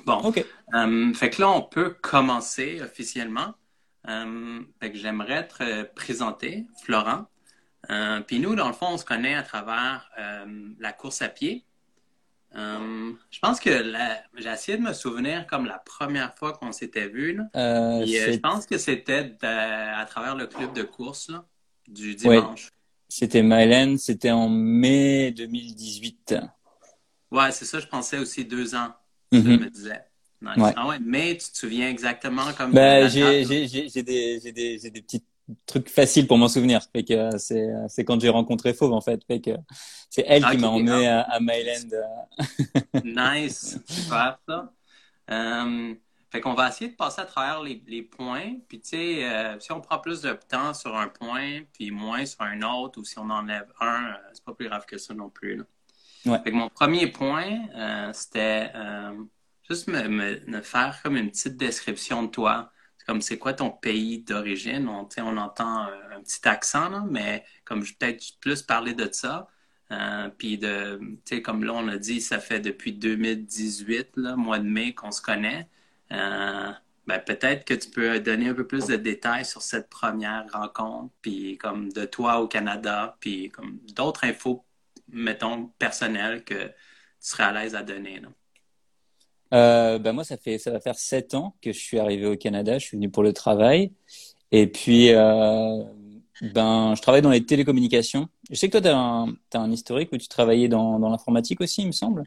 Bon, Ok. fait que là, on peut commencer officiellement. Fait que j'aimerais te présenter Florent. Puis nous, dans le fond, on se connaît à travers la course à pied. Je pense que j'ai essayé de me souvenir comme la première fois qu'on s'était vu, là. Puis je C'est pense que c'était à travers le club de course là, du ouais, dimanche. c'était Mylène, c'était en mai 2018. Ouais, c'est ça, je pensais aussi 2 ans. Ça, je me Mhm. disais. Nice. Ouais. Ah ouais, mais tu te souviens exactement comme de Bah, la date, là? j'ai des petits trucs faciles pour m'en souvenir. Fait que c'est quand j'ai rencontré Fauve en fait. Fait que c'est elle qui Ok, m'a emmené ah, à Mailand. nice, super ça. Euh, Fait qu'on va essayer de passer à travers les points. Puis tu sais, si on prend plus de temps sur un point, puis moins sur un autre, ou si on enlève un, c'est pas plus grave que ça non plus, là. Ouais. Fait que mon premier point, c'était juste me faire comme une petite description de toi. C'est comme c'est quoi ton pays d'origine? Tu sais, on entend un petit accent, là, mais comme je vais peut-être plus parler de ça. Puis tu sais, comme là, on a dit, ça fait depuis 2018, là, mois de mai, qu'on se connaît. Ben, peut-être que tu peux donner un peu plus de détails sur cette première rencontre, puis comme de toi au Canada, puis comme d'autres infos mettons, personnel que tu serais à l'aise à donner, là. Bah moi ça va faire 7 ans que je suis arrivé au Canada. Je suis venu pour le travail. Et puis ben je travaille dans les télécommunications. Je sais que toi t'as un historique où tu travaillais dans l'informatique aussi, il me semble.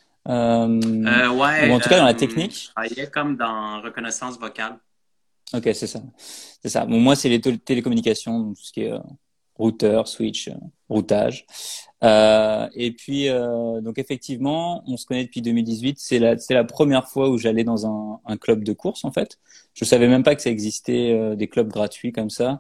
Ou Ouais, en tout cas dans la je technique. travaillais comme dans reconnaissance vocale. Ok, c'est ça. C'est ça. Bon, moi, c'est les télécommunications, donc tout ce qui est routeur, switch, routage. Et puis, donc effectivement, on se connaît depuis 2018. C'est la première fois où j'allais dans un club de course, en fait. Je savais même pas que ça existait des clubs gratuits comme ça.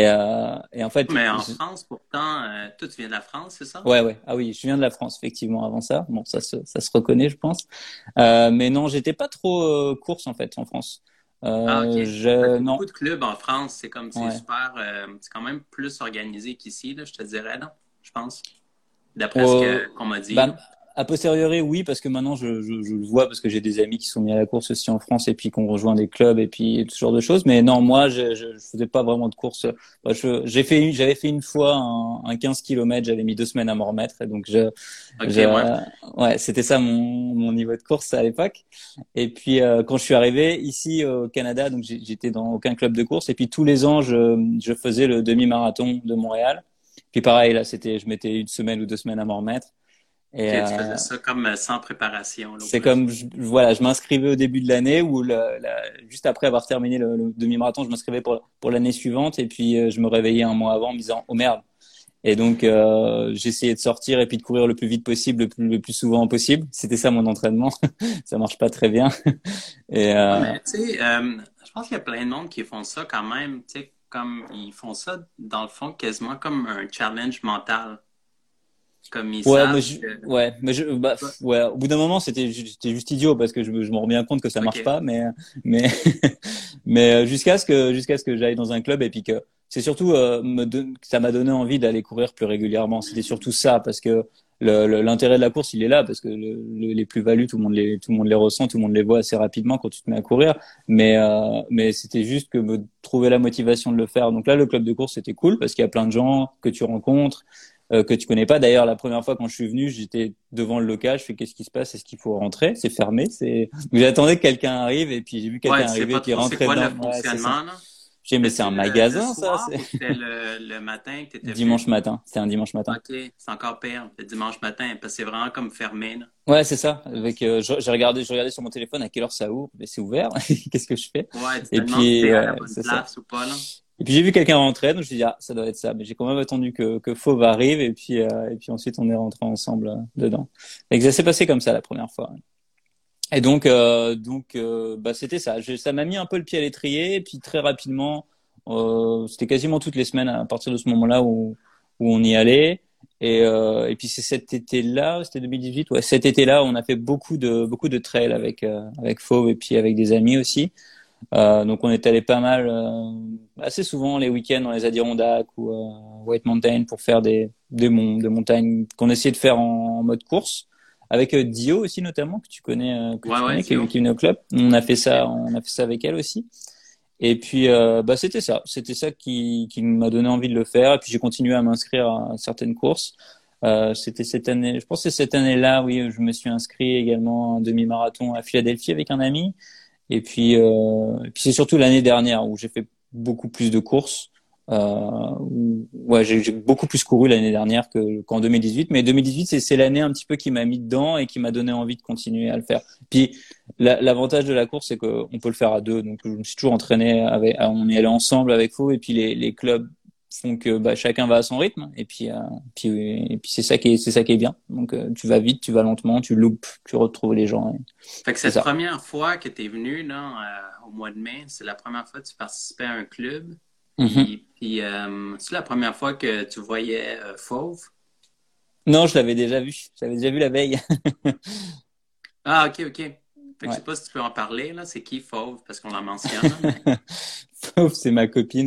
Et en fait, Mais en France, pourtant, toi, tu viens de la France, c'est ça? ouais, ouais. Ah oui, je viens de la France, effectivement, avant ça. Bon, ça se reconnaît, je pense. Mais non, j'étais pas trop course, en fait, en France. Ah, OK. Parce que Non, beaucoup de clubs en France, c'est comme, c'est ouais. super, c'est quand même plus organisé qu'ici, là, je te dirais, là, je pense, d'après ce Euh, que qu'on m'a dit, bah, là. a posteriori, oui, parce que maintenant je le vois parce que j'ai des amis qui sont mis à la course aussi en France et puis qu'on rejoint des clubs et puis tout ce genre de choses. Mais non, moi, je faisais pas vraiment de course. Bah, j'avais fait une fois un 15 km, j'avais mis 2 semaines à m'en remettre. Et donc OK, ouais. ouais, c'était ça mon niveau de course à l'époque. Et puis quand je suis arrivé ici au Canada, donc j'étais dans aucun club de course. Et puis tous les ans, je faisais le demi-marathon de Montréal. Puis pareil, là, je mettais une semaine ou 2 semaines à m'en remettre. Et OK, tu faisais ça comme sans préparation, là, ou c'est plus. comme, voilà, je m'inscrivais au début de l'année ou juste après avoir terminé le demi-marathon, je m'inscrivais pour l'année suivante et puis je me réveillais un mois avant en me disant, oh merde. Et donc, j'essayais de sortir et puis de courir le plus vite possible, le plus souvent possible. C'était ça mon entraînement. Ça marche pas très bien. Et Ouais, mais tu sais, je pense qu'il y a plein de monde qui font ça quand même, tu sais, comme ils font ça dans le fond quasiment comme un challenge mental, comme ils ouais, savent que. bah, ouais, au bout d'un moment, c'était juste idiot parce que je me rends bien compte que ça marche Ok, pas, mais, mais jusqu'à ce que j'aille dans un club et puis que c'est surtout que ça m'a donné envie d'aller courir plus régulièrement. C'était surtout ça parce que l'intérêt de la course, il est là parce que les plus-values, tout le monde les ressent, tout le monde les voit assez rapidement quand tu te mets à courir. Mais c'était juste que me trouver la motivation de le faire. Donc là, le club de course, c'était cool parce qu'il y a plein de gens que tu rencontres que tu connais pas. D'ailleurs, la première fois quand je suis venu, j'étais devant le local. Je fais qu'est-ce qui se passe? Est-ce qu'il faut rentrer? C'est fermé. Donc, j'attendais que quelqu'un arrive et puis j'ai vu ouais, quelqu'un tu sais arriver pas qui trop c'est rentrait quoi le dedans. Ouais, c'est ça. fonctionnement, là. J'ai dit, mais c'est C'était-tu un le magasin, ça. soir ou c'était le matin que tu étais venu? Dimanche matin. C'était un dimanche matin. Ok, c'est encore pire, le dimanche matin, parce que c'est vraiment comme fermé, là. Ouais, c'est ça. Avec, j'ai regardé sur mon téléphone à quelle heure ça ouvre. Mais c'est ouvert. Qu'est-ce que je fais? Ouais, tu te Et demandes si puis, t'es à la ouais, bonne c'est ça. place ou pas, là. Et puis j'ai vu quelqu'un rentrer, donc je me suis dit, ah, ça doit être ça. Mais j'ai quand même attendu que Fauve arrive et puis ensuite on est rentré ensemble dedans. Et que ça s'est passé comme ça la première fois. Et bah c'était ça. Ça m'a mis un peu le pied à l'étrier, et puis très rapidement, c'était quasiment toutes les semaines à partir de ce moment-là où on y allait. Et puis c'est cet été-là, c'était 2018, ouais, cet été-là, on a fait beaucoup de trails avec Fauve et puis avec des amis aussi. Donc on est allé pas mal, assez souvent les week-ends dans les Adirondacks ou White Mountain pour faire des montagnes qu'on essayait de faire en mode course. avec Dio aussi notamment que Ouais, tu ouais, connais, Zio. qui venait au club. On a fait ça avec elle aussi. Et puis bah c'était ça qui m'a donné envie de le faire. Et puis j'ai continué à m'inscrire à certaines courses. C'était cette année, je pense que c'est cette année-là, oui, où je me suis inscrit également à un demi-marathon à Philadelphie avec un ami. Et puis c'est surtout l'année dernière où j'ai fait beaucoup plus de courses. Ouais, j'ai beaucoup plus couru l'année dernière qu'en 2018. Mais 2018, c'est l'année un petit peu qui m'a mis dedans et qui m'a donné envie de continuer à le faire. Puis l'avantage de la course, c'est qu'on peut le faire à deux. Donc je me suis toujours entraîné avec, on est allé ensemble avec Faux. Et puis les clubs font que bah, chacun va à son rythme. Et puis c'est ça qui est bien. Donc tu vas vite, tu vas lentement, tu loupes, tu retrouves les gens. Fait que C'est cette ça. première fois que tu es venu là, au mois de mai, c'est la première fois que tu participais à un club. Mhm. C'est la première fois que tu voyais Fauve? Non, je l'avais déjà vu. Je l'avais déjà vu la veille. Ah, ok, ok. Fait que je Ouais. sais pas si tu peux en parler, là. C'est qui Fauve? Parce qu'on la mentionne, là, mais. Sauf c'est ma copine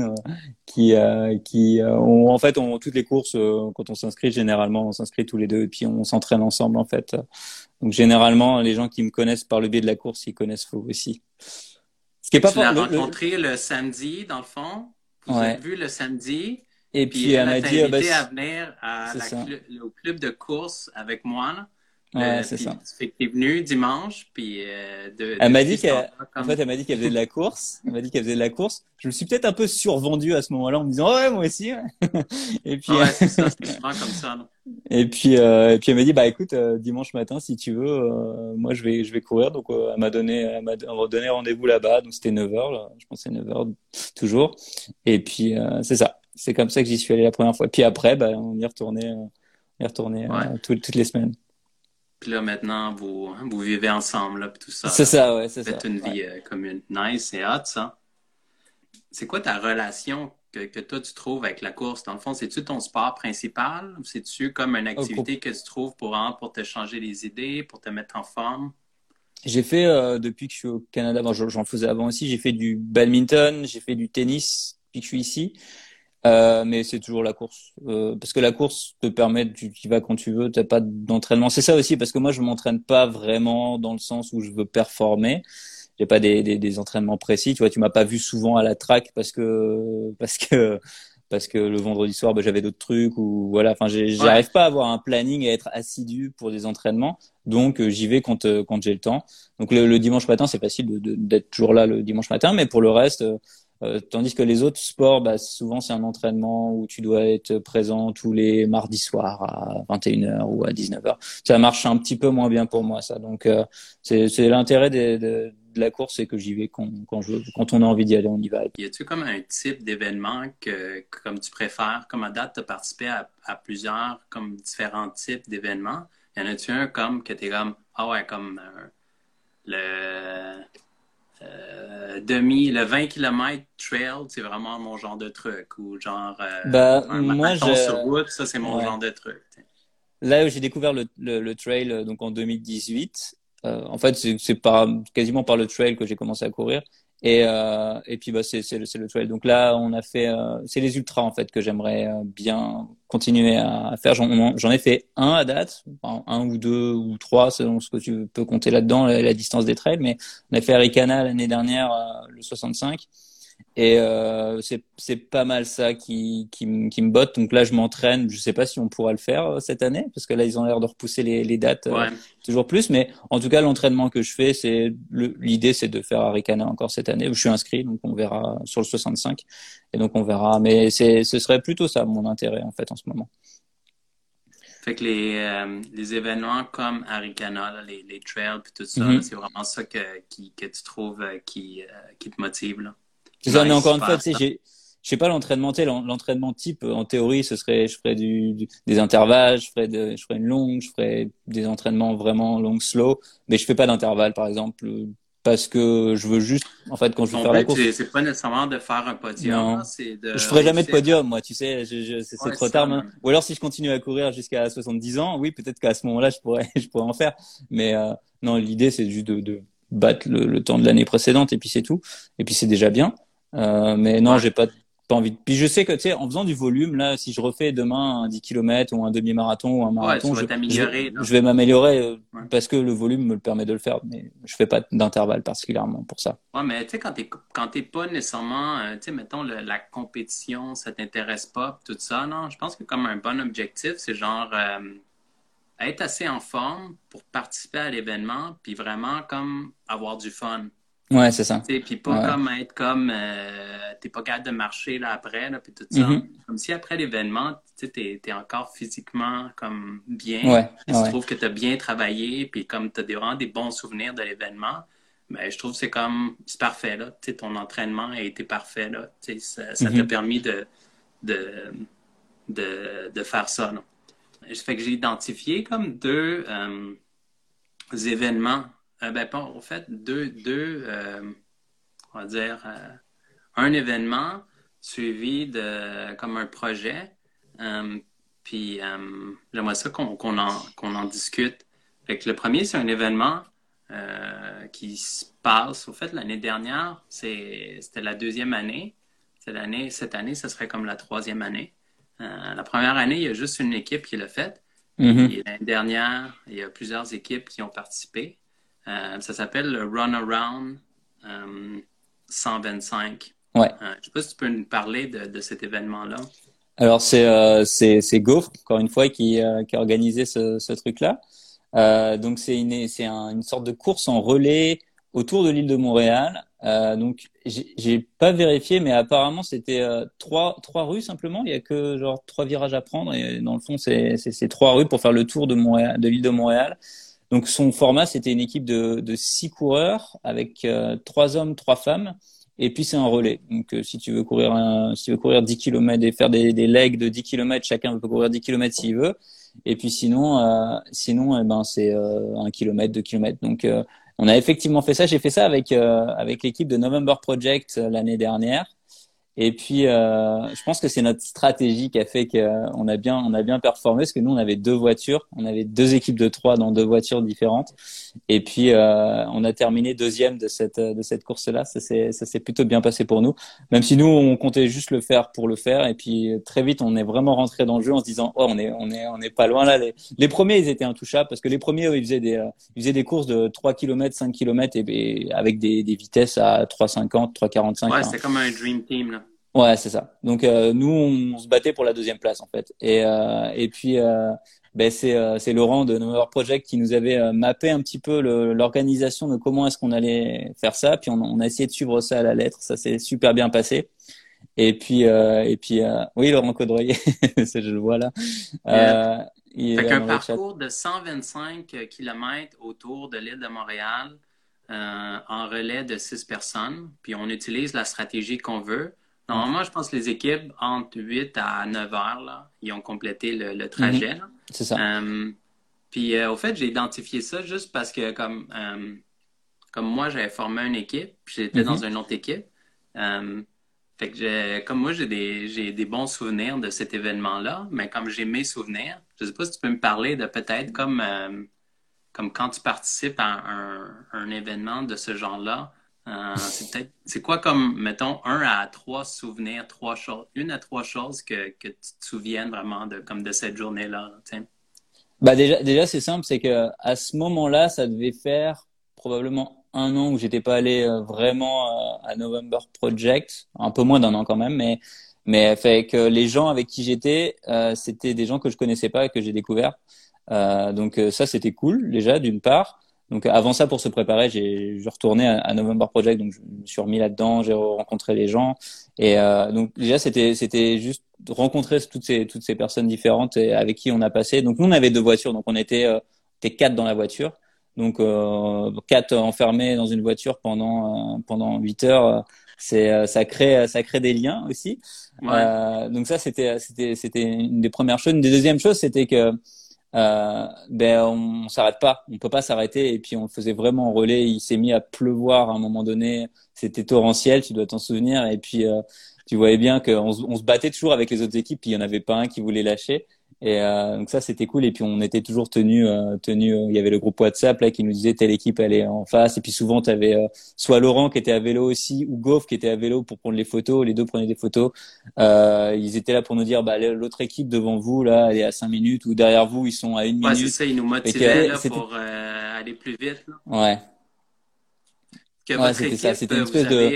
en fait, toutes les courses, quand on s'inscrit, généralement, on s'inscrit tous les deux et puis on s'entraîne ensemble, en fait. Donc, généralement, les gens qui me connaissent par le biais de la course, ils connaissent Faux aussi. Ce qui est Fait que pas tu l'as le, rencontré le samedi, dans le fond. Vous êtes ouais. vu le samedi. Et Puis puis, elle, elle elle m'a t'a dit, ah, bah, invité à venir c'est ça. au club de course avec moi, là. Ouais, c'est Puis ça. fait que t'es venu dimanche, puis Elle m'a depuis dit ce temps-là, en fait, comme. elle m'a dit qu'elle faisait de la course. Elle m'a dit qu'elle faisait de la course. Je me suis peut-être un peu survendu à ce moment-là en me disant, ouais, moi aussi. Ouais. Et puis, Ah ouais, c'est ça, c'est souvent comme ça, là. et puis elle m'a dit, bah écoute, dimanche matin, si tu veux, moi je vais courir. Donc elle m'a donné rendez-vous là-bas. Donc c'était 9h, là. Je pense que c'est 9h toujours. Et puis c'est ça. C'est comme ça que j'y suis allé la première fois. Puis après, bah on y retournait Ouais. toutes les semaines. Puis là, maintenant, vous vivez ensemble, là, puis tout ça, C'est là. ça, ouais, c'est Faites ça. une Ouais. vie commune. Nice, c'est hot, ça. C'est quoi ta relation que toi, tu trouves avec la course? Dans le fond, c'est-tu ton sport principal ou c'est-tu comme une Au activité que tu trouves pour te changer les idées, pour te mettre en forme? J'ai fait depuis que je suis au Canada, bon, j'en faisais avant aussi, j'ai fait du badminton, j'ai fait du tennis depuis que je suis ici. Mais c'est toujours la course. Parce que la course te permet, tu y vas quand tu veux, t'as pas d'entraînement. C'est ça aussi, parce que moi, je m'entraîne pas vraiment dans le sens où je veux performer. J'ai pas des entraînements précis. Tu vois, tu m'as pas vu souvent à la track parce que le vendredi soir, bah, j'avais d'autres trucs ou voilà. Enfin, Ouais. j'arrive pas à avoir un planning et à être assidu pour des entraînements. Donc, j'y vais quand j'ai le temps. Donc, le dimanche matin, c'est facile d'être toujours là le dimanche matin, mais pour le reste, tandis que les autres sports, bah, souvent c'est un entraînement où tu dois être présent tous les mardis soirs à 21h ou à 19h. Ça marche un petit peu moins bien pour moi, ça. Donc c'est l'intérêt de la course, c'est que j'y vais quand on a envie d'y aller, on y va. Y a-tu comme un type d'événement comme tu préfères, comme à date, tu as participé à plusieurs, comme différents types d'événements? Y en a-tu un comme que t'es comme, ah ouais, comme le le 20 km trail, c'est vraiment mon genre de truc. Ou genre Bah un moi marathon sur je route, ça c'est mon ouais. genre de truc. T'sais. Là où j'ai découvert le trail donc en 2018, en fait c'est quasiment par le trail que j'ai commencé à courir et puis bah c'est le trail. Donc là on a fait c'est les ultras en fait que j'aimerais bien continuer à faire. J'en ai fait un à date, enfin, un ou deux ou trois selon ce que tu peux compter là-dedans la distance des trails. Mais on a fait Arikana l'année dernière le 65. Et c'est pas mal ça qui me botte. Donc là, je m'entraîne. Je sais pas si on pourra le faire cette année, parce que là, ils ont l'air de repousser les dates Ouais. toujours plus. Mais en tout cas, l'entraînement que je fais, l'idée, c'est de faire Arikana encore cette année. Je suis inscrit, donc on verra sur le 65. Et donc on verra. Mais ce serait plutôt ça mon intérêt en fait en ce moment. Fait que les événements comme Arikana, là, les trails puis tout ça, là, Mhm. c'est vraiment ça que tu trouves qui te motive, là. C'est ça. Mais Nice, encore une fois, super tu sais, ça. je sais pas l'entraînement, tu sais, l'entraînement type, en théorie, ce serait, je ferais des intervalles, je ferais une longue, je ferais des entraînements vraiment long, slow, mais je fais pas d'intervalles, par exemple, parce que je veux juste, en fait, quand je veux Ton faire la but, course, c'est pas nécessairement de faire un podium, là, non. c'est de Je ferai jamais de réussir à. podium, moi, tu sais, c'est Ouais, trop c'est tard ça, maintenant. man. Ou alors, si je continue à courir jusqu'à 70 ans, oui, peut-être qu'à ce moment-là, je pourrais en faire. Mais, non, l'idée, c'est juste de battre le temps de l'année précédente, et puis c'est tout. Et puis c'est déjà bien. Mais non, Ouais. pas envie. Puis je sais que, tu sais, en faisant du volume, là, si je refais demain un 10 km ou un demi-marathon ou un Ouais, tu marathon, vas t'améliorer, là. je vais m'améliorer Ouais. parce que le volume me le permet de le faire. Mais je fais pas d'intervalle particulièrement pour ça. Ouais, mais tu sais, quand t'es pas nécessairement, tu sais, mettons, la compétition, ça t'intéresse pas, pis tout ça, non? Je pense que comme un bon objectif, c'est genre être assez en forme pour participer à l'événement, puis vraiment comme avoir du fun. Ouais, c'est ça. Tu sais, puis pas Ouais. comme être comme t'es pas capable de marcher là après, là, puis tout ça. Mhm. Comme si après l'événement, tu sais, t'es encore physiquement comme bien, Ouais, puis tu ouais. trouves que t'as bien travaillé, puis comme t'as vraiment des bons souvenirs de l'événement, ben je trouve que c'est parfait là. Tu sais, ton entraînement a été parfait là. Tu sais, ça t'a Mhm. permis de, de faire ça, là. Ça fait que j'ai identifié comme deux événements. Ben, pas, en fait, on va dire, un événement suivi de comme un projet. Euh, puis j'aimerais ça qu'on en discute. Fait que le premier, c'est un événement qui se passe. Au fait, l'année dernière, c'était la deuxième année. Cette année, ce serait comme la troisième année. La première année, il y a juste une équipe qui l'a faite. Mhm. Puis l'année dernière, il y a plusieurs équipes qui ont participé. Ça s'appelle le Runaround 125. Ouais. Je ne sais pas si tu peux nous parler de cet événement-là. Alors c'est Gaufre encore une fois qui a organisé ce truc-là. Donc une sorte de course en relais autour de l'île de Montréal. Donc j'ai pas vérifié, mais apparemment c'était trois rues simplement. Il y a que genre trois virages à prendre et dans le fond c'est trois rues pour faire le tour de Montréal, de l'île de Montréal. Donc son format c'était une équipe de six coureurs avec trois hommes, trois femmes. Et puis c'est un relais. Donc si tu veux si tu veux courir 10 kilomètres et faire des legs de 10 kilomètres, chacun peut courir 10 kilomètres s'il veut. Et puis sinon, eh ben c'est 1 kilomètre, 2 kilomètres. Donc on a effectivement fait ça. J'ai fait ça avec l'équipe de November Project l'année dernière. Et puis je pense que c'est notre stratégie qui a fait on a bien performé parce que nous on avait deux voitures, on avait deux équipes de trois dans deux voitures différentes. Et puis on a terminé deuxième de cette course-là. Ça s'est plutôt bien passé pour nous. Même si nous on comptait juste le faire pour le faire. Et puis très vite on est vraiment rentré dans le jeu en se disant oh on est pas loin là. Les premiers ils étaient intouchables parce que les premiers eux, ils faisaient des courses de 3 km, 5 km et avec des vitesses à 3,50, 3,45. Ouais, Enfin, c'était comme un Dream Team, là. ouais, c'est ça. Donc nous, on se battait pour la deuxième place en fait. Et puis ben, c'est Laurent de November Project qui nous avait mappé un petit peu l'organisation de comment est-ce qu'on allait faire ça. Puis on a essayé de suivre ça à la lettre. Ça s'est super bien passé. Et puis oui, Laurent Caudrelier, je le vois là. Yeah. Euh, il est Fait là qu'un dans le chat. parcours de 125 km autour de l'île de Montréal en relais de 6 personnes, puis on utilise la stratégie qu'on veut. Ouais. Normalement, je pense que les équipes entre 8 à 9 heures, là, ils ont complété le Mhm. trajet, là. C'est ça. Puis au fait, j'ai identifié ça juste parce que comme moi, j'avais formé une équipe, puis j'étais dans Mhm. une autre équipe. Euh, Fait que comme moi, j'ai des bons souvenirs de cet événement-là, mais comme j'ai mes souvenirs, je sais pas si tu peux me parler de peut-être comme quand tu participes à un événement de ce genre-là, c'est quoi comme, mettons, un à trois souvenirs, trois choses, une à trois choses que tu te souviennes vraiment comme de cette journée-là, tu sais. Bah déjà c'est simple, c'est que à ce moment-là, ça devait faire probablement 1 an où j'étais pas allé vraiment à November Project, un peu moins d'1 an quand même, mais fait que les gens avec qui j'étais, c'était des gens que je connaissais pas et que j'ai découvert. Donc ça c'était cool déjà d'une part. Donc avant ça pour se préparer, je retournais à November Project, donc je me suis remis là-dedans, j'ai rencontré les gens et donc déjà c'était juste de rencontrer toutes ces personnes différentes et avec qui on a passé. Donc nous on avait deux voitures, donc était quatre dans la voiture. Donc quatre enfermés dans une voiture pendant 8 heures, ça crée des liens aussi. Ouais. Donc ça c'était une des premières choses. Une des deuxièmes choses c'était que ben on s'arrête pas, on peut pas s'arrêter et puis on le faisait vraiment en relais. Il s'est mis à pleuvoir à un moment donné, c'était torrentiel, tu dois t'en souvenir et puis tu voyais bien qu'on on se battait toujours avec les autres équipes, puis il y en avait pas un qui voulait lâcher Et donc ça c'était cool. Et puis on était toujours tenus. Il y avait le groupe WhatsApp là qui nous disait telle équipe elle est en face. Et puis souvent t'avais soit Laurent qui était à vélo aussi ou Goff qui était à vélo pour prendre les photos. Les deux prenaient des photos. Ils étaient là pour nous dire bah l'autre équipe devant vous là elle est à 5 minutes ou derrière vous ils sont à 1 minute. C'est ça, ils nous Et motivaient que là, c'était pour aller plus vite. Là. ouais Que ouais votre c'était ça. équipe, C'était une vous espèce de avez.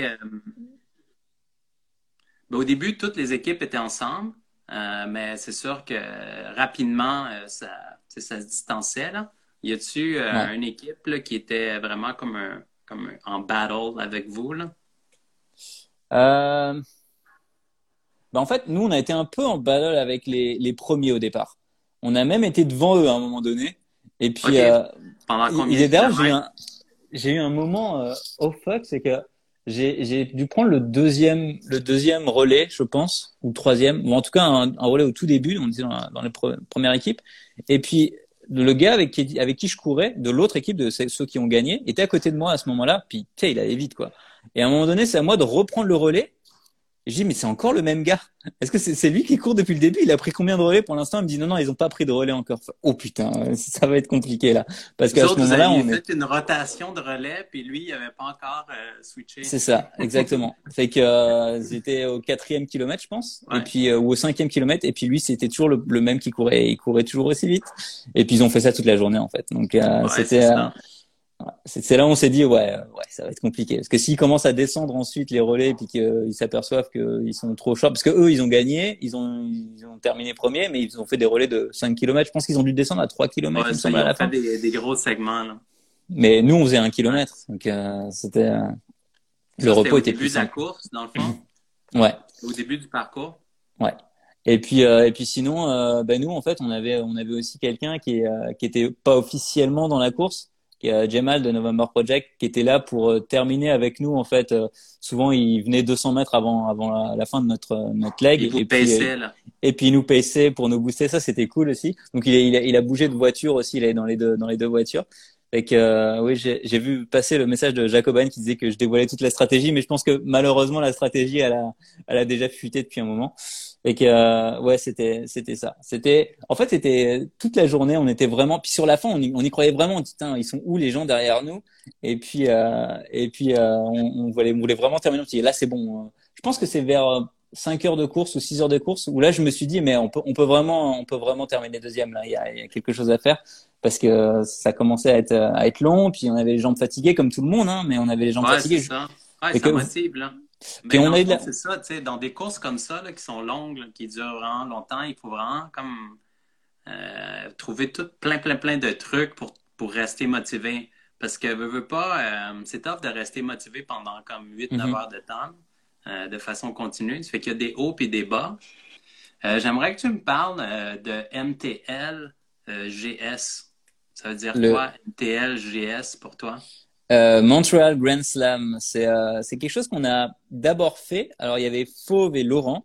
Ben, au début, toutes les équipes étaient ensemble, mais c'est sûr que rapidement, ça se distanciait. Là. Y a-tu ouais. une équipe là, qui était vraiment en battle avec vous? Là? Euh, Bah en fait, nous, on a été un peu en battle avec les premiers au départ. On a même été devant eux à un moment donné. Et puis, OK. Pendant combien de d'ailleurs, kilomètres? j'ai eu un moment oh fuck, c'est que j'ai dû prendre le deuxième relais, je pense, ou le troisième, ou en tout cas un relais au tout début, on était dans les premières équipes. Et puis, le gars avec qui je courais, de l'autre équipe, de ceux qui ont gagné, était à côté de moi à ce moment-là. Puis, tu sais, il allait vite, quoi. Et à un moment donné, c'est à moi de reprendre le relais. Et je dis, mais c'est encore le même gars. Est-ce que c'est lui qui court depuis le début? Il a pris combien de relais pour l'instant? Il me dit, non, non, ils ont pas pris de relais encore. Oh putain, ça va être compliqué là. Parce Vous qu'à ce autres, vous moment-là, aviez on est. fait une rotation de relais, puis lui, il n'avait pas encore switché. C'est ça, exactement. Fait que j'étais au 4e kilomètre, je pense, et Ouais, puis ou au 5e kilomètre, et puis lui, c'était toujours le même qui courait. Et il courait toujours aussi vite. Et puis ils ont fait ça toute la journée en fait. Donc ouais, c'est ça. c'est là où on s'est dit ouais ça va être compliqué parce que s'ils commencent à descendre ensuite les relais et puis qu'ils s'aperçoivent qu'ils sont trop short parce que eux ils ont gagné, ils ont terminé premier mais ils ont fait des relais de 5 kilomètres. Je pense qu'ils ont dû descendre à 3 kilomètres Ouais, il me ça, semble ils à ont la fait fin. des gros segments. Là. Mais nous on faisait un Ouais. kilomètre donc c'était le Ça, c'était repos au était plus début de la simple. course, dans le fond, Ouais. au début du parcours. Ouais. Et puis sinon, ben nous en fait, on avait aussi quelqu'un qui était pas officiellement dans la course, qui est Jamal de November Project, qui était là pour terminer avec nous en fait. Souvent, il venait 200 mètres avant la fin de notre Il leg, vous paissait, là. et puis il nous paçait pour nous booster. Ça, c'était cool aussi. Donc il a bougé de voiture aussi. Il est dans les deux voitures. Fait que oui, j'ai vu passer le message de Jacobin qui disait que je dévoilais toute la stratégie, mais je pense que malheureusement la stratégie elle a déjà fuité depuis un moment. Et que ouais, c'était ça. C'était toute la journée, on était vraiment. Puis sur la fin, on y croyait vraiment. On dit, putain, ils sont où les gens derrière nous? On voulait vraiment terminer. On dit, là, c'est bon. Je pense que c'est vers 5 heures de course ou 6 heures de course où là, je me suis dit, mais on peut vraiment terminer deuxième là. Il y a quelque chose à faire parce que ça commençait à être long. Puis on avait les jambes fatiguées comme tout le monde, hein, mais on avait les jambes Ouais, c'est fatiguées. ça. Ouais, Et ça que, motive, là. puis Mais on dans le a eu de fond, la. c'est ça, tu sais, dans des courses comme ça, là, qui sont longues, là, qui durent vraiment longtemps, il faut vraiment comme trouver tout plein de trucs pour rester motivé. Parce que, veux pas, c'est tough de rester motivé pendant comme 8 9 heures Mhm. de temps, de façon continue. Ça fait qu'il y a des hauts et des bas. J'aimerais que tu me parles de MTL GS. Ça veut dire Le, quoi, MTL GS pour toi? Montreal Grand Slam, c'est quelque chose qu'on a d'abord fait. Alors il y avait Fauve et Laurent.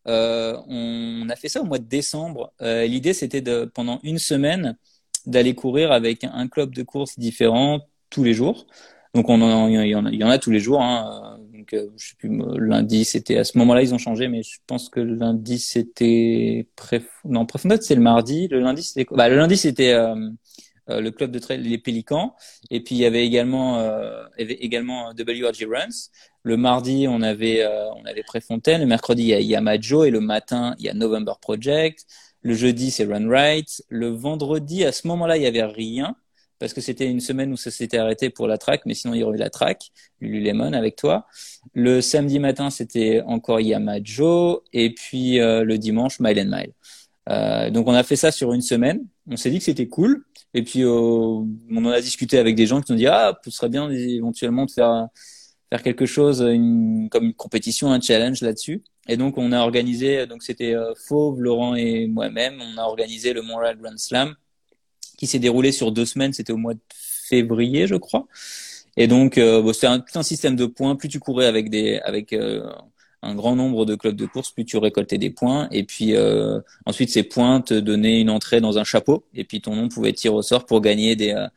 On a fait ça au mois de décembre. L'idée c'était pendant une semaine d'aller courir avec un club de course différent tous les jours. Donc il y en a tous les jours. Hein. Donc je sais plus, lundi c'était à ce moment-là ils ont changé, mais je pense que le lundi c'était non Préfontaine c'est le mardi. Le lundi c'était quoi? Bah, le lundi c'était le club de trail les Pélicans. Et puis il y avait également WRG Runs. Le mardi, on avait Préfontaine. Le mercredi, il y a Yamajo. Et le matin, il y a November Project. Le jeudi, c'est Run Right. Le vendredi, à ce moment-là, il y avait rien. Parce que c'était une semaine où ça s'était arrêté pour la track, mais sinon il y aurait eu la track, Lululemon avec toi. Le samedi matin, c'était encore Yamajo, et puis le dimanche, Mile and Mile. Donc on a fait ça sur une semaine. On s'est dit que c'était cool. Et puis on en a discuté avec des gens qui nous ont dit ce serait bien éventuellement de faire quelque chose comme une compétition, un challenge là-dessus. Et donc on a organisé, donc c'était Fauve, Laurent et moi-même, on a organisé le Montreal Grand Slam qui s'est déroulé sur 2 semaines. C'était au mois de février, je crois. Et donc c'était tout un système de points. Plus tu courais avec un grand nombre de clubs de course, plus tu récoltais des points. Et puis ensuite, ces points te donnaient une entrée dans un chapeau. Et puis ton nom pouvait être tiré au sort pour gagner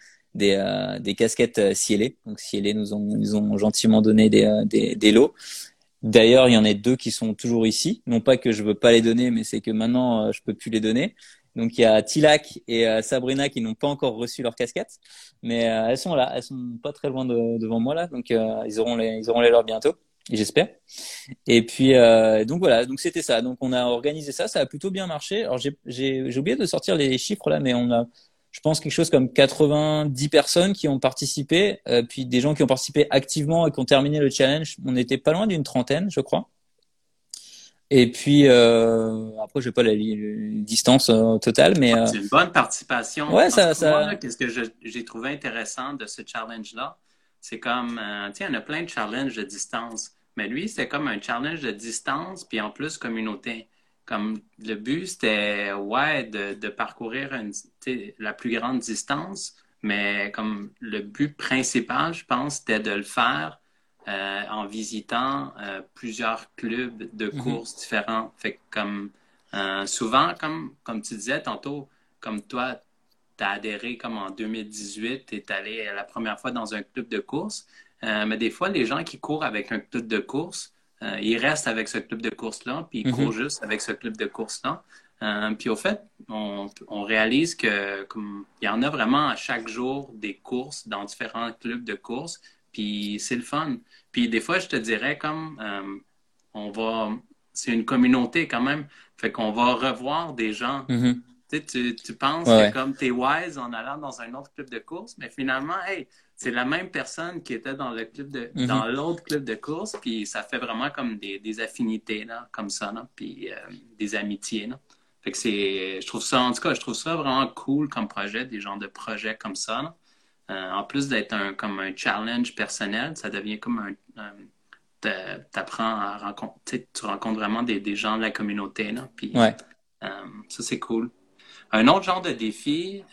des casquettes cielées. Donc cielées nous ont gentiment donné des lots. D'ailleurs, il y en a deux qui sont toujours ici. Non pas que je veux pas les donner, mais c'est que maintenant je peux plus les donner. Donc il y a Tilak et Sabrina qui n'ont pas encore reçu leur casquette, mais elles sont là, elles sont pas très loin devant moi là, donc ils auront les leurs bientôt, j'espère. Et puis donc voilà, donc c'était ça. Donc on a organisé ça, ça a plutôt bien marché. Alors j'ai oublié de sortir les chiffres là, mais on a, je pense, quelque chose comme 90 personnes qui ont participé, puis des gens qui ont participé activement et qui ont terminé le challenge. On était pas loin d'une trentaine, je crois. Et puis après, je vais pas la distance totale, mais C'est une bonne participation. ouais, En tout cas, moi, ça. là, qu'est-ce que j'ai trouvé intéressant de ce challenge-là, c'est comme, tu sais, on a plein de challenges de distance, mais lui, c'était comme un challenge de distance, puis en plus communauté. Comme le but, c'était, ouais, de parcourir tu sais, la plus grande distance, mais comme le but principal, je pense, c'était de le faire en visitant plusieurs clubs de Mhm, courses différents. Fait que comme souvent, comme tu disais tantôt, comme toi, tu as adhéré comme en 2018, tu es allé la première fois dans un club de course. Mais des fois, les gens qui courent avec un club de course, ils restent avec ce club de course-là, puis ils courent mhm, juste avec ce club de course-là. Puis au fait, on réalise que comme il y en a vraiment à chaque jour des courses dans différents clubs de course, puis c'est le fun. Puis des fois, je te dirais comme on va, c'est une communauté quand même, fait qu'on va revoir des gens. mhm. Tu sais, tu penses Ouais, que ouais. comme t'es wise en allant dans un autre club de course, mais finalement, hey, c'est la même personne qui était dans le dans Mhm. l'autre club de course, puis ça fait vraiment comme des affinités là, comme ça, là, puis des amitiés là. Fait que je trouve ça, en tout cas, je trouve ça vraiment cool comme projet, des genres de projets comme ça, là. En plus d'être comme un challenge personnel, ça devient comme t'apprends à rencontrer, tu rencontres vraiment des gens de la communauté, là, puis Ouais. ça c'est cool. Un autre genre de défi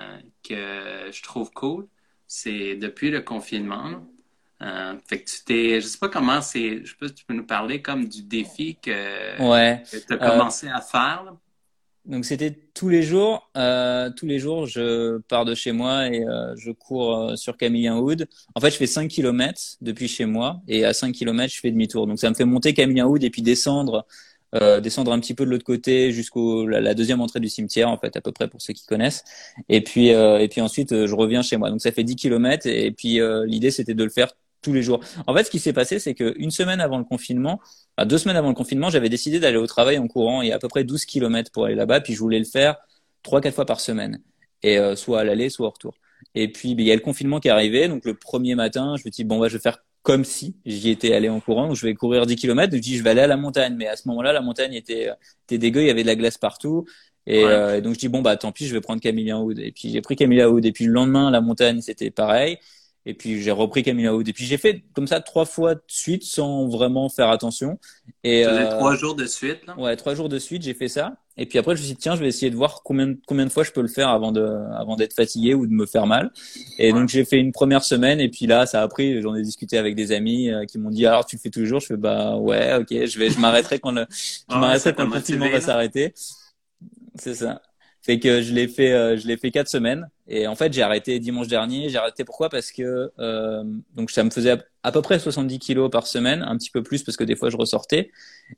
que je trouve cool, c'est depuis le confinement, là. Fait que je sais pas comment je sais pas si tu peux nous parler comme du défi Ouais. que tu as Euh, commencé à faire, là. donc c'était tous les jours. Tous les jours, je pars de chez moi et je cours sur Camillien Wood. En fait, je fais 5 kilomètres depuis chez moi et à 5 kilomètres, je fais demi-tour. Donc ça me fait monter Camillien Wood et puis descendre un petit peu de l'autre côté jusqu'au la deuxième entrée du cimetière, en fait, à peu près pour ceux qui connaissent. Et puis ensuite, je reviens chez moi. Donc ça fait 10 kilomètres et puis l'idée, c'était de le faire tous les jours. En fait, ce qui s'est passé, c'est que une semaine avant le confinement, 2 semaines avant le confinement, j'avais décidé d'aller au travail en courant. Il y a à peu près 12 kilomètres pour aller là-bas, puis je voulais le faire 3, 4 fois par semaine, et soit à l'aller, soit au retour. Et puis, ben, il y a le confinement qui est arrivé, donc le premier matin, je me dis bon, bah, je vais faire comme si j'y étais allé en courant, donc je vais courir 10 kilomètres. Je dis je vais aller à la montagne, mais à ce moment-là, la montagne était dégueu, il y avait de la glace partout. Ouais. Et donc je dis bon bah tant pis, je vais prendre Camillien Wood. Et puis j'ai pris Camillien Wood. Et puis le lendemain, la montagne c'était pareil. Et puis j'ai repris Camillien Wood. Et puis j'ai fait comme ça 3 fois de suite sans vraiment faire attention. Et Tu faisais 3 jours de suite, là. ouais, 3 jours de suite, j'ai fait ça. Et puis après, je me suis dit, tiens, je vais essayer de voir combien de fois je peux le faire avant d'être fatigué ou de me faire mal. Et Ouais. donc, j'ai fait une première semaine. Et puis là, ça a pris. J'en ai discuté avec des amis qui m'ont dit, alors, tu le fais tous les jours? Je fais, bah, ouais, ok, je m'arrêterai je Ouais, ça m'arrêterai quand t'a le confinement va motivé, là. s'arrêter. C'est ça. Fait que je l'ai fait 4 semaines. Et en fait, j'ai arrêté dimanche dernier. J'ai arrêté pourquoi? Parce que donc ça me faisait à peu près 70 kilos par semaine, un petit peu plus parce que des fois je ressortais.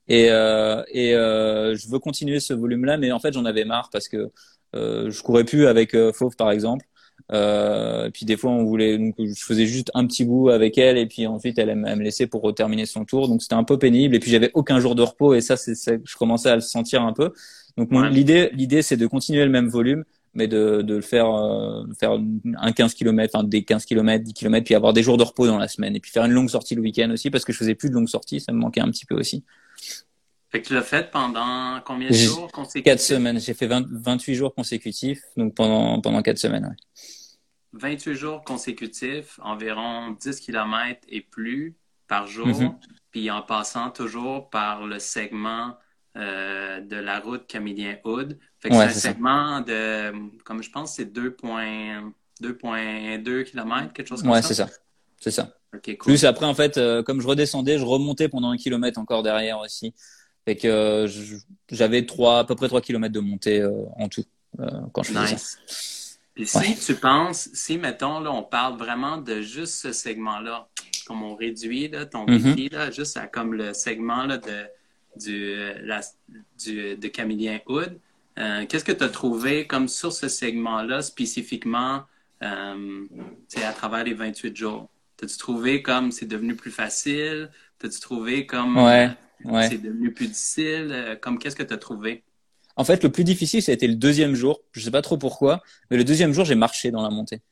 Je veux continuer ce volume-là, mais en fait j'en avais marre parce que je courais plus avec Fauve par exemple. Et puis des fois on voulait, donc je faisais juste un petit bout avec elle et puis ensuite elle me laissait pour terminer son tour, donc c'était un peu pénible. Et puis j'avais aucun jour de repos et ça je commençais à le sentir un peu. Donc Ouais. l'idée c'est de continuer le même volume, mais de le faire un 15 km, enfin des 15 km, 10 km, puis avoir des jours de repos dans la semaine et puis faire une longue sortie le week-end aussi parce que je faisais plus de longues sorties, ça me manquait un petit peu aussi. Fait que tu l'as fait pendant combien de J'ai- jours 4 consécutifs? semaines, j'ai fait 28 jours consécutifs, donc pendant 4 semaines. Ouais. 28 jours consécutifs, environ 10 kilomètres et plus par jour, Mhm. puis en passant toujours par le segment de la route Camillien-Hood. Fait que c'est Ouais, un c'est ça. segment de, comme je pense, c'est 2,2 kilomètres, quelque chose comme Ouais, c'est ça. ça. C'est ça. OK, cool. Plus après, en fait, comme je redescendais, je remontais pendant 1 kilomètre encore derrière aussi. Fait que j'avais à peu près 3 kilomètres de montée en tout quand je faisais ça. Nice. Puis Ouais. si tu penses, si mettons, là, on parle vraiment de juste ce segment-là, comme on réduit là, ton Mhm. défi, là, comme le segment là, de Camillien Hood, Qu'est-ce que tu as trouvé comme sur ce segment-là spécifiquement à travers les 28 jours? T'as-tu trouvé comme c'est devenu plus facile? T'as-tu trouvé comme Ouais, ouais. c'est devenu plus difficile? Comme qu'est-ce que tu as trouvé? En fait, le plus difficile, ça a été le deuxième jour. Je sais pas trop pourquoi, mais le deuxième jour, j'ai marché dans la montée.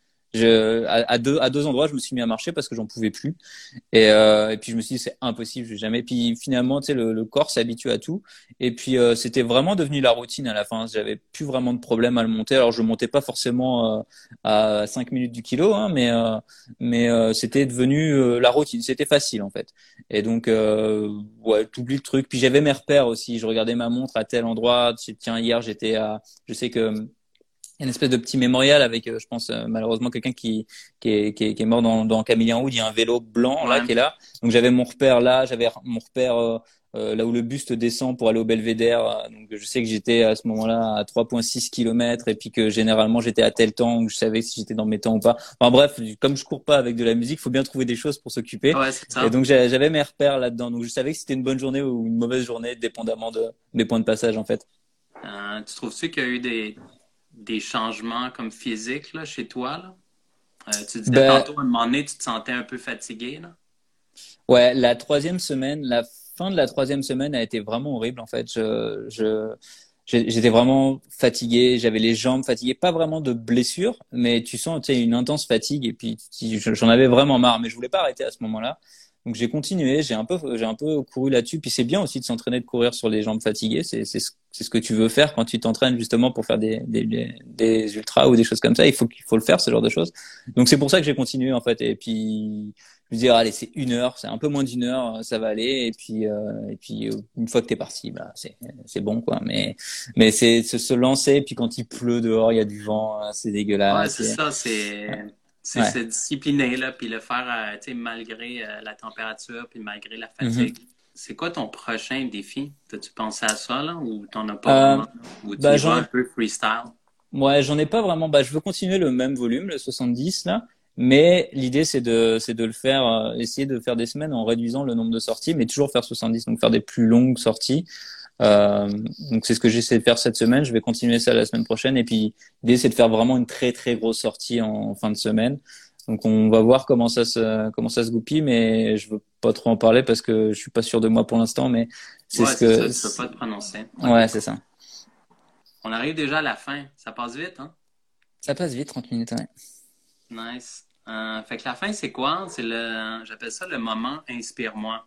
À deux endroits, je me suis mis à marcher parce que j'en pouvais plus. Et puis je me suis dit c'est impossible, je vais jamais. Puis finalement, tu sais, le corps s'habitue à tout. Et puis c'était vraiment devenu la routine à la fin. J'avais plus vraiment de problème à le monter. Alors je montais pas forcément à 5 minutes du kilo, hein, mais c'était devenu la routine. C'était facile en fait. Et donc ouais, t'oublies le truc. Puis j'avais mes repères aussi. Je regardais ma montre à tel endroit. Tiens, hier j'étais à. Je sais que il y a une espèce de petit mémorial avec, je pense, malheureusement quelqu'un qui est mort dans Camille en Wood. Il y a un vélo blanc là Ouais. qui est là. Donc j'avais mon repère là, j'avais mon repère là où le buste descend pour aller au Belvédère. Donc je sais que j'étais à ce moment-là à 3,6 kilomètres et puis que généralement j'étais à tel temps, donc je savais si j'étais dans mes temps ou pas. Enfin bref, comme je cours pas avec de la musique, faut bien trouver des choses pour s'occuper. Ouais, c'est Et ça. donc j'avais mes repères là-dedans. Donc je savais que c'était une bonne journée ou une mauvaise journée, dépendamment des points de passage en fait. Tu trouves-tu qu'il y a eu des changements comme physiques là, chez toi, là? Tu disais Ben tantôt, à un moment donné, tu te sentais un peu fatigué, là? ouais, la troisième semaine, la fin de la troisième semaine a été vraiment horrible en fait. J'étais vraiment fatigué, j'avais les jambes fatiguées, pas vraiment de blessure, mais tu sens, tu sais, une intense fatigue et puis j'en avais vraiment marre, mais je voulais pas arrêter à ce moment-là. Donc j'ai continué, j'ai un peu couru là-dessus. Puis c'est bien aussi de s'entraîner, de courir sur les jambes fatiguées. C'est ce que tu veux faire quand tu t'entraînes justement pour faire des ultras ou des choses comme ça. Il faut le faire, ce genre de choses. Donc c'est pour ça que j'ai continué en fait. Et puis je me dire allez c'est une heure, c'est un peu moins d'une heure, ça va aller. Et puis une fois que t'es parti, bah c'est bon quoi. Mais c'est se lancer. Puis quand il pleut dehors, il y a du vent, c'est Ouais, dégueulasse. c'est ça, c'est Ouais. se discipliner, là, puis le faire, tu sais, malgré la température, puis malgré la Mhm. fatigue. C'est quoi ton prochain défi? T'as-tu pensé à ça, là, ou t'en as pas Euh, vraiment? Ou tu bah y j'en vas un ai peu freestyle? Ouais, j'en ai pas vraiment. Bah, je veux continuer le même volume, le 70 là, mais l'idée c'est de le faire, essayer de faire des semaines en réduisant le nombre de sorties, mais toujours faire 70, donc faire des plus longues sorties. Euh, donc c'est ce que j'essaie de faire cette semaine. Je vais continuer ça la semaine prochaine, et puis l'idée c'est de faire vraiment une très très grosse sortie en fin de semaine. Donc on va voir comment ça se goupille, mais je veux pas trop en parler parce que je suis pas sûr de moi pour l'instant, mais c'est Ouais, ce c'est ça, que tu peux pas te prononcer. OK, ouais c'est cool. ça. On arrive déjà à la fin. Ça passe vite, hein? Ça passe vite 30 minutes. Ouais. Nice. Fait que la fin, c'est quoi? J'appelle ça le moment inspire-moi.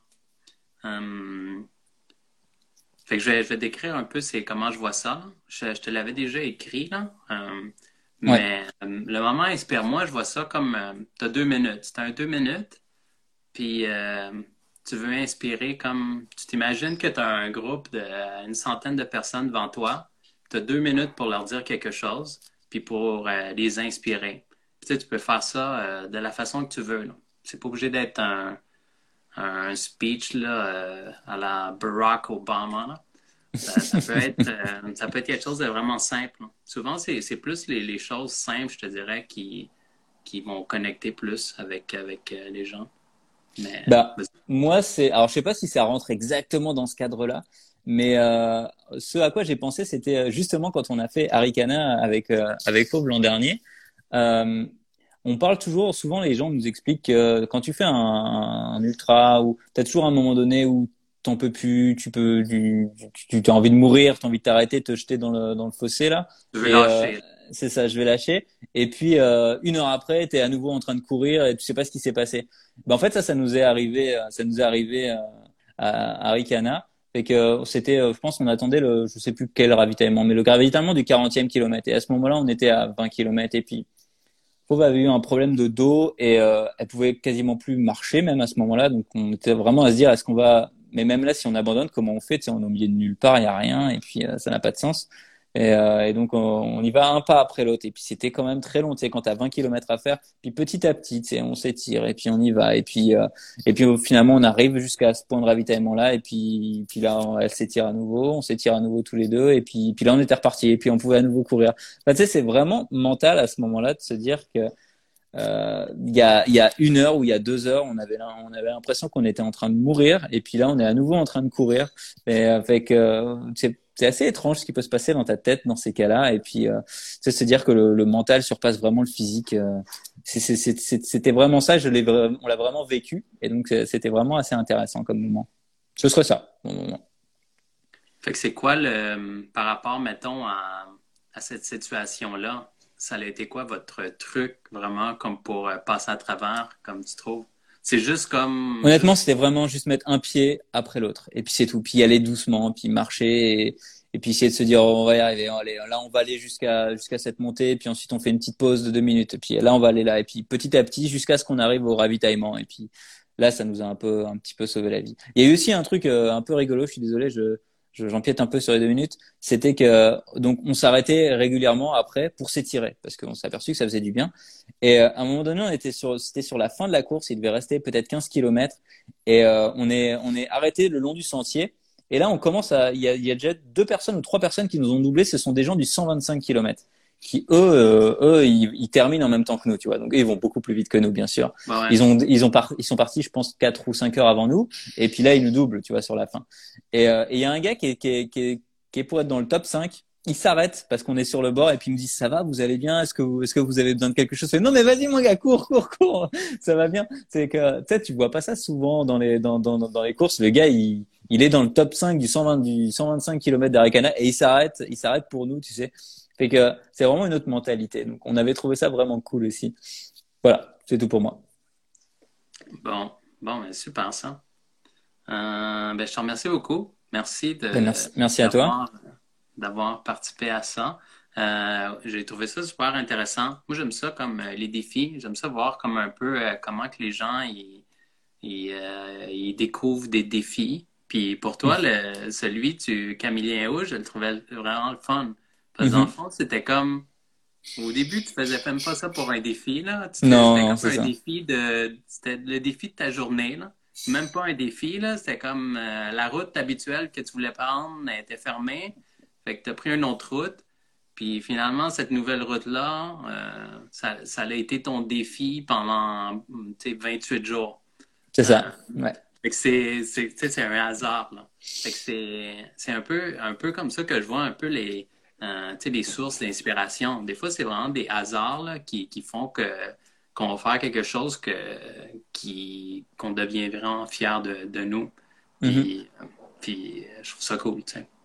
Euh, Fait que je vais décrire un peu c'est comment je vois ça. Je te l'avais déjà écrit, là. Ouais. Mais le moment inspire-moi, je vois ça comme t'as 2 minutes. T'as un 2 minutes, puis tu veux inspirer comme tu t'imagines que tu as un groupe de une centaine de personnes devant toi. Tu as 2 minutes pour leur dire quelque chose, puis pour les inspirer. Puis, tu sais, tu peux faire ça de la façon que tu veux, là. C'est pas obligé d'être un speech là, à la Barack Obama, là. Ça peut être quelque chose de vraiment simple, là. Souvent, c'est plus les choses simples, je te dirais, qui vont connecter plus avec les gens. Mais, Bah, moi, alors je sais pas si ça rentre exactement dans ce cadre-là, mais ce à quoi j'ai pensé, c'était justement quand on a fait Arikana avec Fauve l'an dernier. Euh, on parle toujours, souvent les gens nous expliquent que quand tu fais un ultra, ou t'as toujours un moment donné où t'en peux plus, tu as envie de mourir, t'as envie de t'arrêter, de te jeter dans le fossé là, je veux et lâcher. c'est ça, je vais lâcher. Et puis une heure après, t'es à nouveau en train de courir et tu sais pas ce qui s'est passé. Ben, en fait, ça nous est arrivé à Ricana. Fait que c'était, je pense qu'on attendait je sais plus quel ravitaillement, mais le ravitaillement du 40e kilomètre. Et à ce moment-là, on était à 20 kilomètres. Et puis, Fauve avait eu un problème de dos et elle pouvait quasiment plus marcher même à ce moment-là. Donc, on était vraiment à se dire, est-ce qu'on va, mais même là, si on abandonne, comment on fait? Tu sais, on est au milieu de nulle part, il y a rien. Et puis, ça n'a pas de sens. Et donc, on y va un pas après l'autre. Et puis, c'était quand même très long, tu sais, quand t'as 20 kilomètres à faire. Puis, petit à petit, tu sais, on s'étire et puis on y va. Et puis finalement, on arrive jusqu'à ce point de ravitaillement-là. Puis là, elle s'étire à nouveau. On s'étire à nouveau tous les deux. Puis là, on était reparti. Et puis, on pouvait à nouveau courir. Enfin, tu sais, c'est vraiment mental à ce moment-là de se dire que il y a une heure ou il y a 2 heures, on avait l'impression qu'on était en train de mourir, et puis là, on est à nouveau en train de courir. Et avec, c'est assez étrange ce qui peut se passer dans ta tête dans ces cas-là. Et puis, c'est se dire que le mental surpasse vraiment le physique. C'était vraiment ça. On l'a vraiment vécu. Et donc, c'était vraiment assez intéressant comme moment. Ce serait ça, mon moment. Fait que c'est quoi par rapport, mettons, à cette situation-là, ça a été quoi votre truc vraiment comme pour passer à travers, comme tu trouves? C'est juste comme, Honnêtement, c'était vraiment juste mettre un pied après l'autre. Et puis c'est tout. Puis y aller doucement, puis marcher et puis essayer de se dire, oh, on va y arriver. Allez, là, on va aller jusqu'à cette montée. Et puis ensuite, on fait une petite pause de 2 minutes. Et puis là, on va aller là. Et puis petit à petit, jusqu'à ce qu'on arrive au ravitaillement. Et puis là, ça nous a un petit peu sauvé la vie. Il y a eu aussi un truc un peu rigolo. Je suis désolé, j'empiète un peu sur les 2 minutes. C'était que donc on s'arrêtait régulièrement après pour s'étirer parce qu'on s'est aperçu que ça faisait du bien. Et à un moment donné, c'était sur la fin de la course. Il devait rester peut-être 15 kilomètres. Et on est arrêté le long du sentier. Et là, il y a déjà 2 personnes ou 3 personnes qui nous ont doublé. Ce sont des gens du 125 kilomètres qui eux, ils terminent en même temps que nous, tu vois. Donc eux, ils vont beaucoup plus vite que nous, bien sûr. bah ouais. Ils sont partis, je pense, 4 ou 5 heures avant nous. Et puis là, ils nous doublent, tu vois, sur la fin. Et il y a un gars qui est pour être dans le top 5. Il s'arrête parce qu'on est sur le bord et puis il me dit ça va, vous allez bien, est-ce que vous avez besoin de quelque chose? Je fais, non mais vas-y mon gars, cours, cours, cours, ça va bien. C'est que tu sais, tu vois pas ça souvent dans les courses. Le gars il est dans le top 5 du 125 km d'Arikana et il s'arrête pour nous, tu sais. Fait que c'est vraiment une autre mentalité. Donc on avait trouvé ça vraiment cool aussi. Voilà, c'est tout pour moi. Bon, bon, ben, super ça. Ben, je te remercie beaucoup. Merci Ben, merci à toi. d'avoir, d'avoir participé à ça. J'ai trouvé ça super intéressant. Moi, j'aime ça comme les défis. J'aime ça voir comme un peu comment que les gens ils découvrent des défis. Puis pour toi, celui du Camillien Rouge, je le trouvais vraiment le fun. Parce que dans le Mhm. fond, c'était comme au début, tu faisais même pas ça pour un défi, là. Non, C'était non, comme c'est un ça. défi c'était le défi de ta journée, là. Même pas un défi, là. C'était comme la route habituelle que tu voulais prendre elle était fermée. Fait que tu as pris une autre route. Puis finalement, cette nouvelle route-là, ça a été ton défi pendant, tu sais, 28 jours. C'est Euh, ça. Ouais. fait que tu sais, c'est un hasard, là. Fait que c'est un peu comme ça que je vois un peu tu sais, les sources d'inspiration. Des fois, c'est vraiment des hasards, là, qui font qu'on va faire quelque chose qu'on devient vraiment fier de nous. Mhm. Puis, puis je trouve ça cool, tu sais.